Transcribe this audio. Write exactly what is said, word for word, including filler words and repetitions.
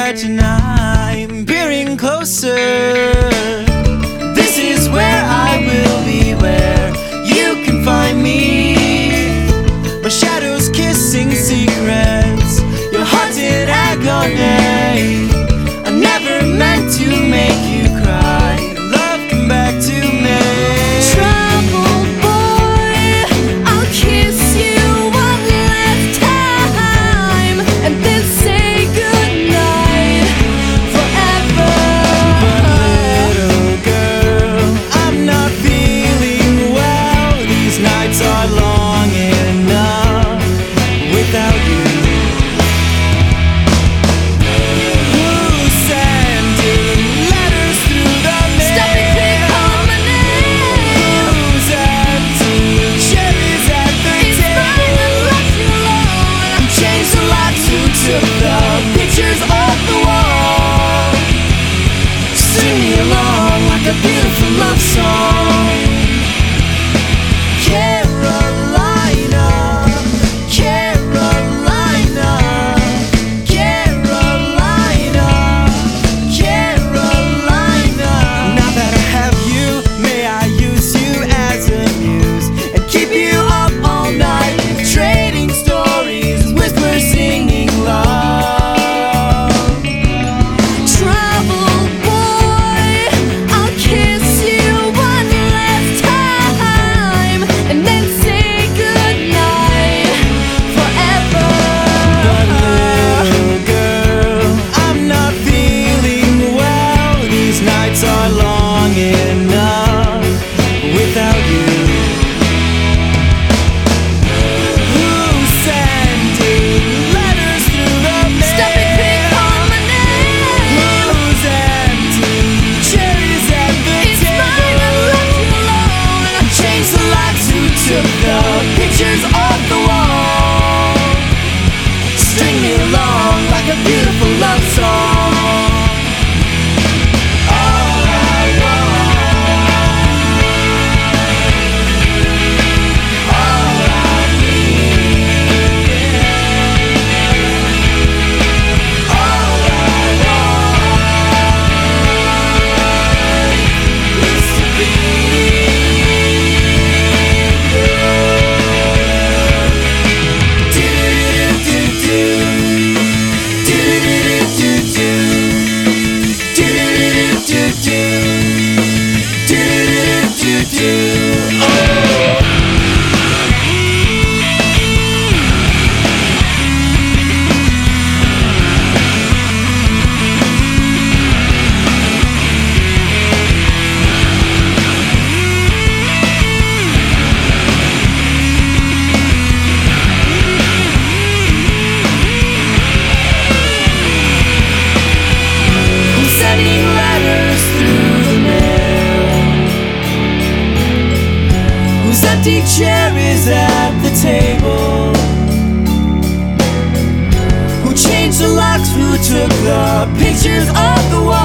heart tonight, peering closer. This is where I will be, where you can find me. My shadows kissing secrets, your heart's in agony. I never meant to make you cry. Love, come back to me. Troubled boy, I'll kiss you one last time and then say goodnight forever. But little girl, I'm not feeling well. These nights are long enough without you. Took the pictures off the wall. Sing me along like a beautiful love song. Carolina, Carolina, Carolina, Carolina. Now that I have you, may I use you as a muse and keep you up all night, trading stories, whispers, singing love. Troubled boy, I'll kiss you one last time and then say goodnight forever. But little girl, I'm not feeling well. These nights are long enough without you. Who sending letters through the mail? Stop it, pick on my name. Who's empty cherries at the It's fine, I table? left you alone. I changed the lights, who took the pictures off the wall. String me along like a beautiful love song. All I want, all I need, all I want is to be sending letters through the mail. Whose empty chair is at the table? Who changed the locks? Who took the pictures off the wall?